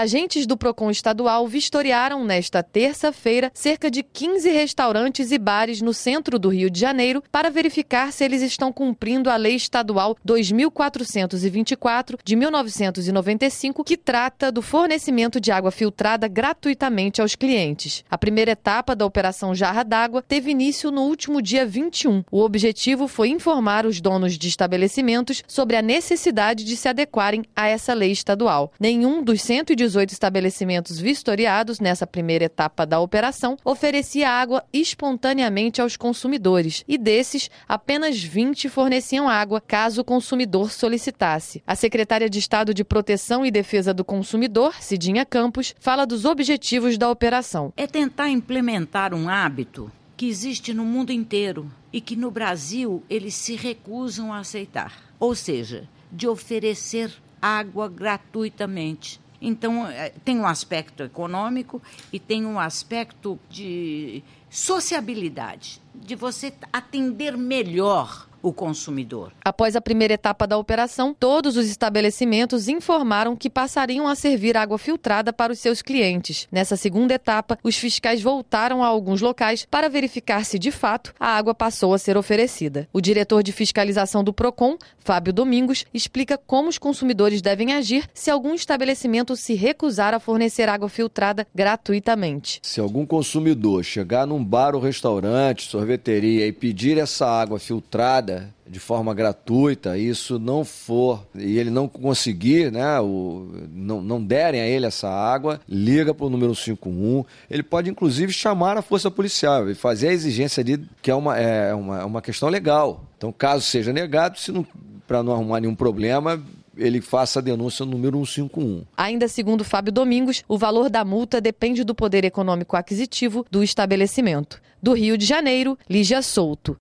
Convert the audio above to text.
Agentes do PROCON estadual vistoriaram nesta terça-feira cerca de 15 restaurantes e bares no centro do Rio de Janeiro para verificar se eles estão cumprindo a Lei Estadual 2424 de 1995, que trata do fornecimento de água filtrada gratuitamente aos clientes. A primeira etapa da Operação Jarra d'Água teve início no último dia 21. O objetivo foi informar os donos de estabelecimentos sobre a necessidade de se adequarem a essa lei estadual. Nenhum dos 118 estabelecimentos vistoriados nessa primeira etapa da operação oferecia água espontaneamente aos consumidores, e desses, apenas 20 forneciam água caso o consumidor solicitasse. A secretária de Estado de Proteção e Defesa do Consumidor, Cidinha Campos, fala dos objetivos da operação. É tentar implementar um hábito que existe no mundo inteiro e que no Brasil eles se recusam a aceitar, ou seja, de oferecer água gratuitamente. Então, tem um aspecto econômico e tem um aspecto de sociabilidade, de você atender melhor o consumidor. Após a primeira etapa da operação, todos os estabelecimentos informaram que passariam a servir água filtrada para os seus clientes. Nessa segunda etapa, os fiscais voltaram a alguns locais para verificar se, de fato, a água passou a ser oferecida. O diretor de fiscalização do PROCON, Fábio Domingos, explica como os consumidores devem agir se algum estabelecimento se recusar a fornecer água filtrada gratuitamente. Se algum consumidor chegar num bar ou restaurante, sorveteria e pedir essa água filtrada de forma gratuita, isso não for, e ele não conseguir, não derem a ele essa água, liga para o número 151, ele pode inclusive chamar a força policial e fazer a exigência ali, que é uma questão legal. Então, caso seja negado, para não arrumar nenhum problema, ele faça a denúncia no número 151. Ainda segundo Fábio Domingos, o valor da multa depende do poder econômico aquisitivo do estabelecimento. Do Rio de Janeiro, Lígia Souto.